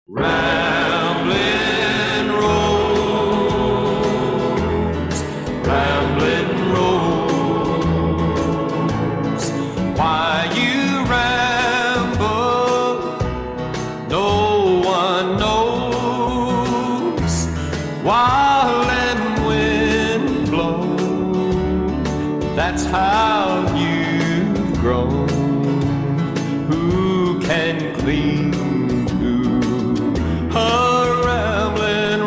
Rambling Rose, Rambling Rose, why you ramble, no one knows. While and wind blow, that's how you've grown. Who can cling to a rambling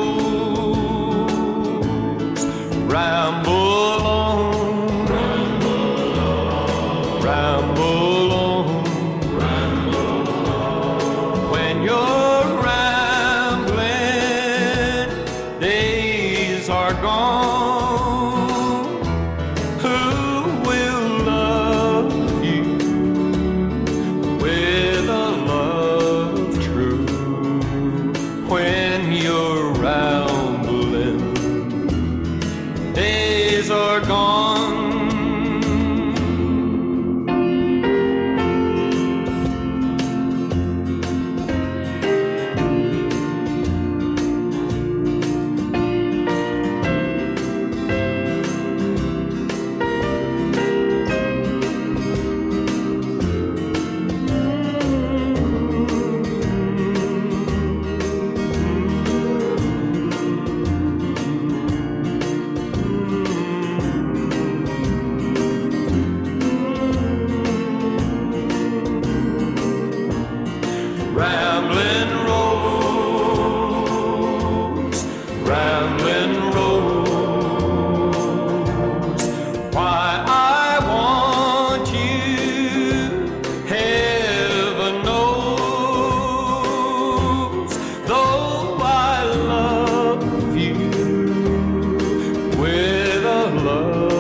rose? Ramble on, ramble on, ramble on. When you're rambling, days are gone. Who will love you with a love true when you're rambling? Days are gone. Rambling Rose, Rambling Rose, why I want you, heaven knows. Though I love you with a love